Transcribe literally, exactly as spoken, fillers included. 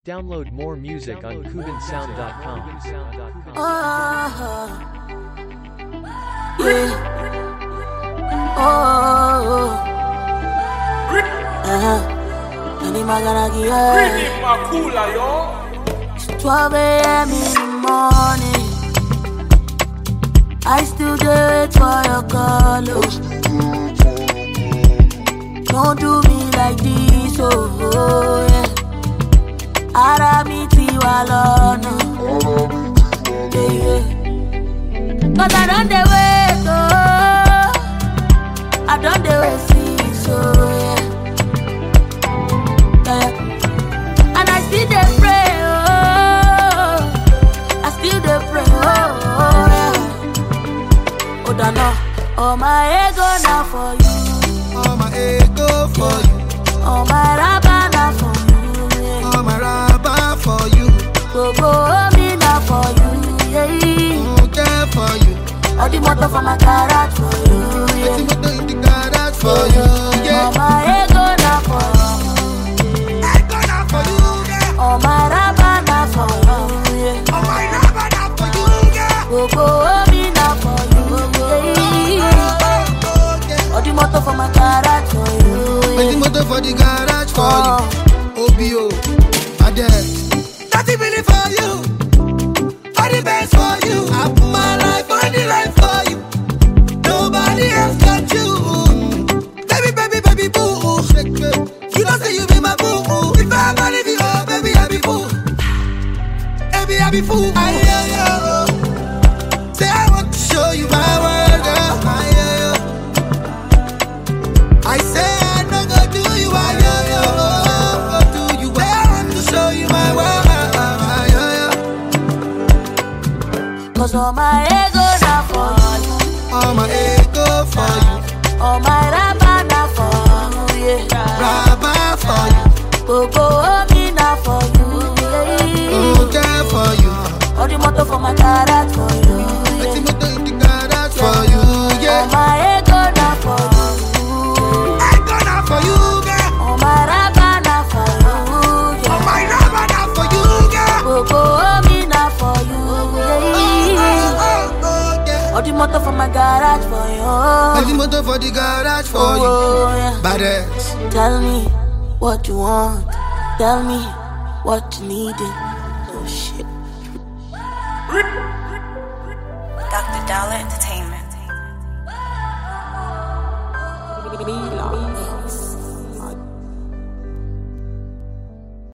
Download more music on Cuban Sound dot com. Oh, yeah. Oh, uh-huh. Any magaragi, it's twelve a.m. in the morning. I still do it for your call. Don't do me like this, oh yeah. Ara mi ti wa lọ́nà, yeah, yeah. Cause I don't dey wait, oh, I don't dey wait see, so yeah, yeah. And I still dey pray, oh, I still dey pray, oh, yeah. Oh, don't know, all my ego now for you, all my ego for you, all my raba now for you. all my rubber for you, Go go me now for you, yeah. okay for you. All the motor for my garage for you, yeah. Let's motor in the garage for you, yeah. All my ego now for you, Ego now for you, yeah. all my rubber now for you, yeah. All my rubber now for you, yeah. Go go me now for you, yeah. Oh, oh, yeah. All the motor for my garage for you, Let's yeah. motor for the garage for Oh. you. O B O, Ades. thirty million for you, all the best for you. I put my life on the line for you. Nobody else got you. Baby, baby, baby, boo. You don't say you be my boo. If I ever leave you, oh, baby, I be fool. Baby, I be fool. I hear you. Say I want to show you my world, girl. I hear you. I say I no go do you. I hear you. Go do you. Say I want to show you my world. I hear you. Cause all my ego now for you, All my ego for you, all my rubber now for you, yeah. rubber for you, Go go me now for you, yeah. okay for you. All the motor for my garage for you, Let's yeah. motor in the garage for you, All yeah. my ego now for you, I gonna for you, girl. all my rubber now for you, All yeah. my rubber now for you, girl. Go go me now for you, yeah. Oh, oh, yeah. All the motor for my garage for Let's you, motor for the garage for oh, you. yeah. Badass. Tell me what you want, tell me what you needed. Oh shit. Doctor Dollar Entertainment. Me love.